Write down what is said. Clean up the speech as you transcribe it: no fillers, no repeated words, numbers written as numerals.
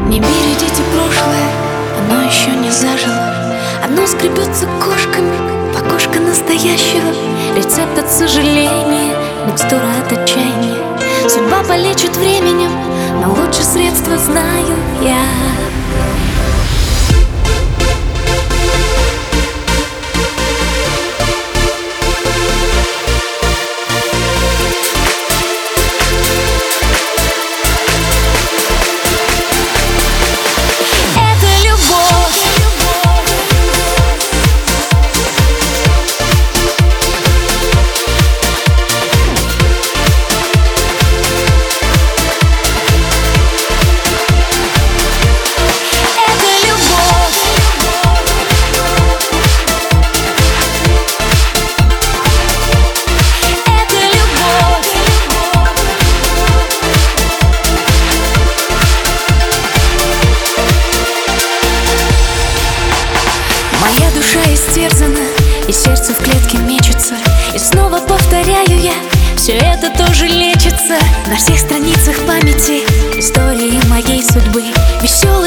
Не берегите прошлое, оно еще не зажило. Оно скребется кошками, покошка настоящего. Рецепт от сожаления, микстура от отчаяния. Судьба полечит временем, но лучше средства знаю я. Моя душа истерзана, и сердце в клетке мечется. И снова повторяю я, все это тоже лечится. На всех страницах памяти истории моей судьбы. Веселые